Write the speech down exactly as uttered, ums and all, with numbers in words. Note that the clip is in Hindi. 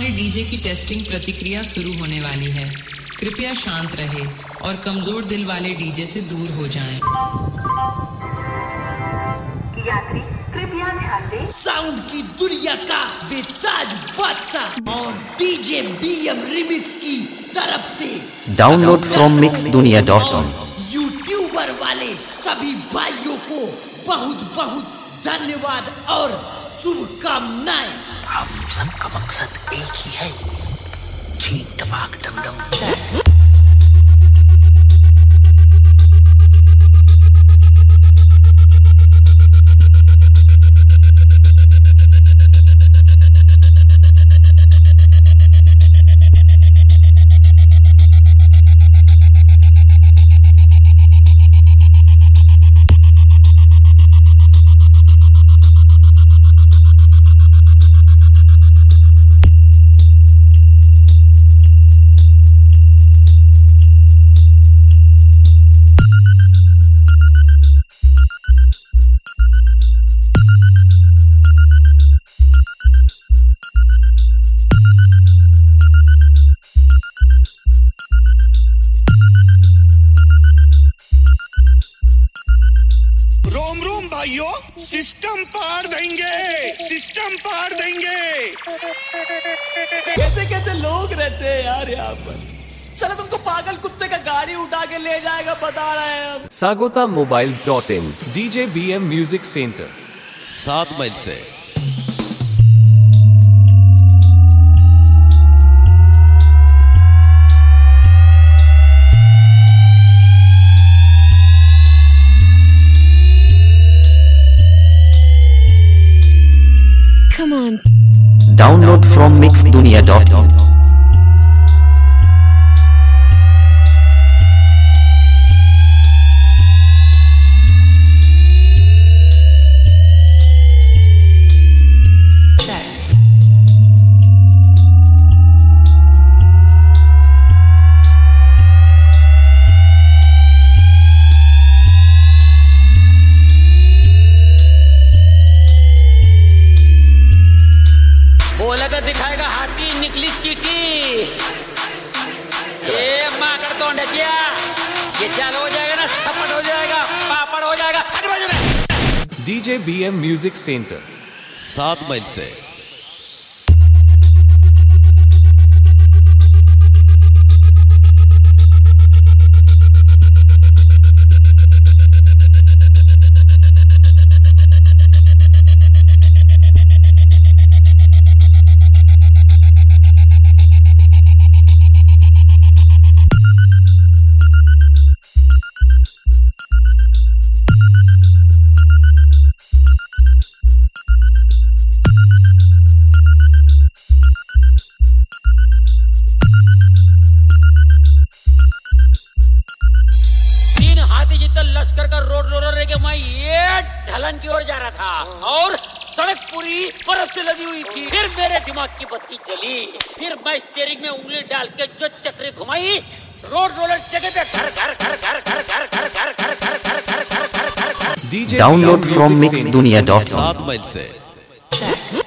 हमारे डीजे की टेस्टिंग प्रतिक्रिया शुरू होने वाली है। कृपया शांत रहे और कमजोर दिल वाले डीजे से दूर हो जाएं। यात्री कृपया ध्यान दें। साउंड की दुनिया का बेताज बादशाह और डीजे बीएम रिमिक्स की तरफ से download from mix Duniya dot com. YouTuber वाले सभी भाइयों को बहुत बहुत धन्यवाद और शुभकामनाएं। हम सबका मकसद एक ही है, छीन टपाक डम डम। भाइयों, सिस्टम पार देंगे, सिस्टम पार देंगे। कैसे कैसे लोग रहते हैं यार यहाँ पर। चलो तुमको पागल कुत्ते का गाड़ी उठा के ले जाएगा, बता रहे हैं हम। Sagota mobile dot in DJ BM music centre सात मई से Come on. Download from mix dunia dot com. बोलेगा दिखाएगा हाथी निकली चीटी। ये माकड़ तो डचिया, ये चालू हो जाएगा ना, सपट हो जाएगा, पापड़ हो जाएगा। डीजे बीएम म्यूजिक सेंटर सात मई से लश्कर का रोड रोलर लेके मैं ये ढलन की ओर जा रहा था और सड़क पूरी बर्फ से लगी हुई थी। फिर मेरे दिमाग की बत्ती जली, फिर मैं स्टीयरिंग में उंगली डाल के जो चक्री घुमाई, रोड रोलर जगह पे घर घर घर घर घर घर घर घर घर घर घर घर घर घर घर। Download from mix Duniya dot com. सात मई से